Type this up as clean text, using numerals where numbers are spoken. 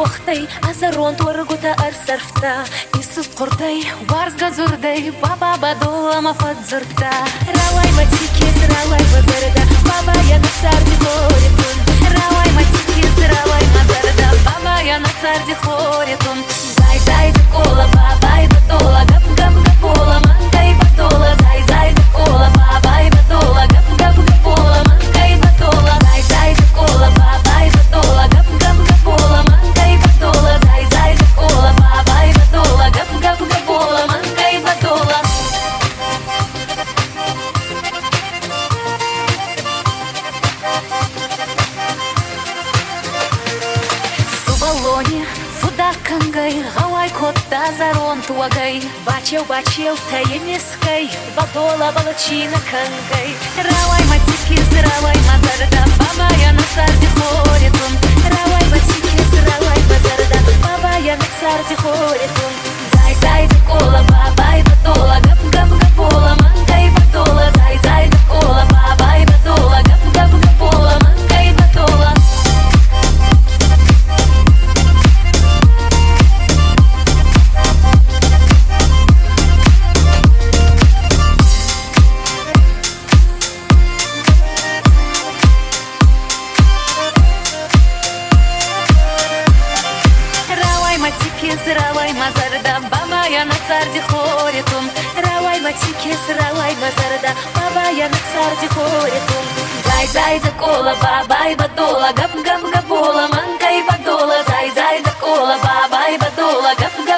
уақтай азарон туаргута арсарфта Исус кордай варс газурдай баба бадола мафадзурта Равай матикес равай базарда баба я на царди хоритун Равай матикес равай мазарда баба я на царди хоритун Зай зай кола баба и батола гап гап гапола манка и батола Зай зай кола баба и батола гап гап гапола манка и батола Зай зай кола баба и батола гап гап гапола манка и батола Зай зай кола баба и батола гап гап гапола манка и батола Субалоне Фудакангай, гавай котта зарон туагай Бачел таемискай, бадола балачина кангай Равай матикис, равай мазарда, баба я на царди хоритун Равай матикис, равай мазарда, баба я на царди хоритун Зай зай кола баба и батола, гап гап гапола манка и батола Зай зай кола баба и батола, гап гап гапола манка и батола Равай мазарда, баба я на царди хоритун Равай матикес, равай мазарда, баба я на царди хоритун Зай зай кола баба и бадола, гап гап гапола манка и бадола Зай зай кола баба и бадола, гап гап